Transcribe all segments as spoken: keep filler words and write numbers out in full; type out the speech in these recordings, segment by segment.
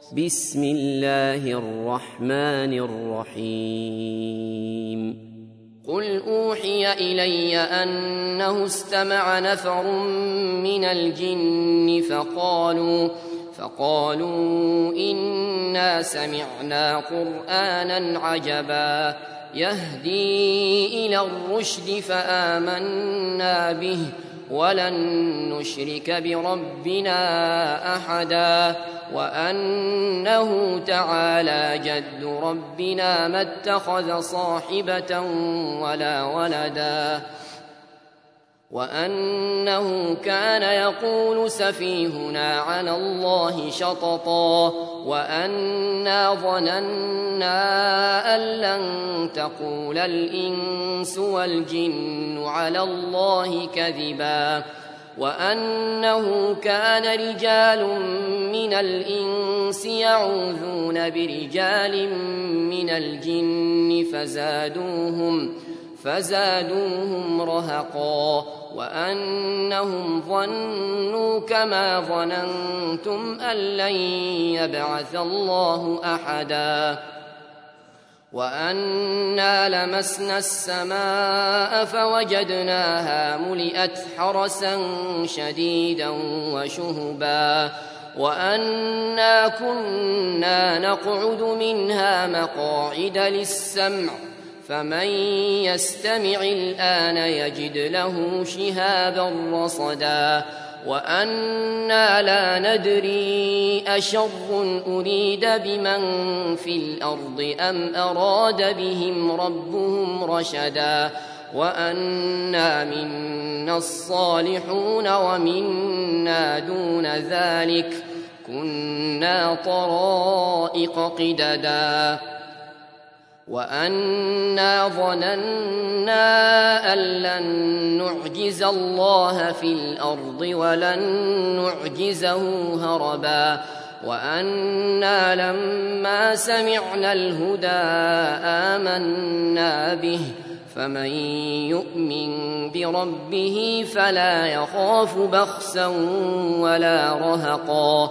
بسم الله الرحمن الرحيم قل أوحي إلي أنه استمع نفر من الجن فقالوا فقالوا إنا سمعنا قرآنا عجبا يهدي إلى الرشد فآمنا به ولن نشرك بربنا أحدا وأنه تعالى جد ربنا ما اتخذ صاحبة ولا ولدا وأنه كان يقول سفيهنا على الله شططا وأنا ظننا أن لن تقول الإنس والجن على الله كذبا وأنه كان رجال من الإنس يعوذون برجال من الجن فزادوهم فزادوهم رهقا وأنهم ظنوا كما ظننتم أن لن يبعث الله أحدا وأنا لمسنا السماء فوجدناها ملئت حرسا شديدا وشهبا وأنا كنا نقعد منها مقاعد للسمع فمن يستمع الآن يجد له شهابا رصدا وأنا لا ندري أشر أريد بمن في الأرض أم أراد بهم ربهم رشدا وأنا منا الصالحون ومنا دون ذلك كنا طرائق قددا وأنا ظننا أن لن نعجز الله في الأرض ولن نعجزه هربا وأنا لما سمعنا الهدى آمنا به فمن يؤمن بربه فلا يخاف بخسا ولا رهقا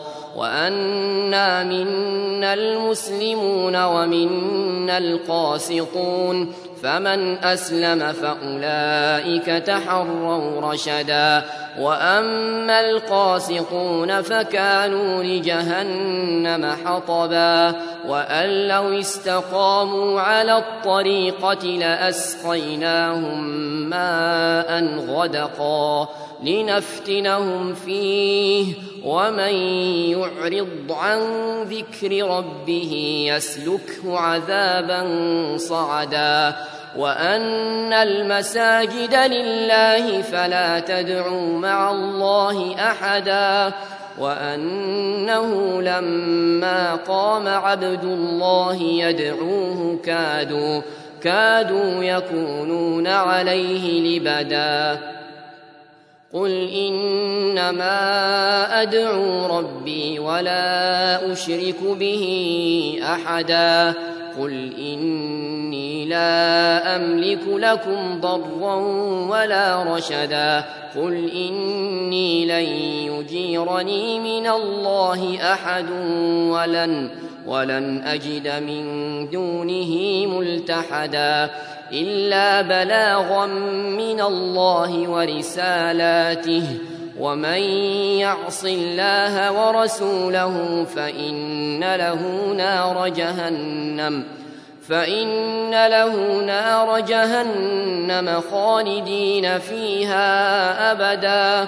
وأنا منا المسلمون ومنا القاسطون فمن أسلم فأولئك تحروا رشدا وأما القاسطون فكانوا لجهنم حطبا وأن لو استقاموا على الطريقة لأسقيناهم ماء غدقا لنفتنهم فيه ومن يعرض عن ذكر ربه يسلكه عذابا صعدا وأن المساجد لله فلا تدعوا مع الله أحدا وأنه لما قام عبد الله يدعوه كادوا كادوا يكونون عليه لبدا قل إنما أدعو ربي ولا أشرك به أحدا قل إني لا أملك لكم ضرا ولا رشدا قل إني لن يجيرني من الله أحد ولن ولن أجد من دونه ملتحدا إلا بلاغا من الله ورسالاته ومن يعص الله ورسوله فإن له نار جهنم فإن له نار جهنم خالدين فيها أبدا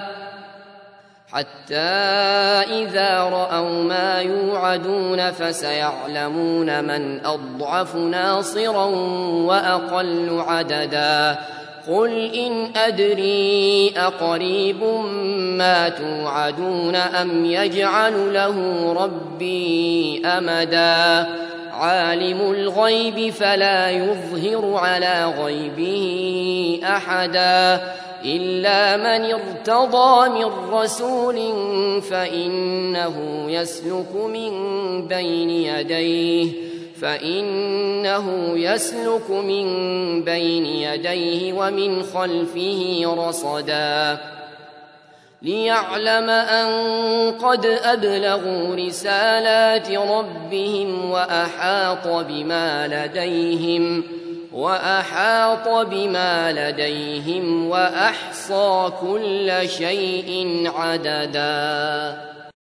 حتى إذا رأوا ما يوعدون فسيعلمون من أضعف ناصرا وأقل عددا قل إن أدري أقريب ما توعدون أم يجعل له ربي أمدا عالم الغيب فلا يظهر على غيبه أحدا إلا من ارتضى من رسول فإنه يسلك من بين يديه فإنه يسلك من بين يديه ومن خلفه رصدا ليعلم أن قد أبلغوا رسالات ربهم وأحاط بما لديهم وأحاط بما لديهم وأحصى كل شيء عددا.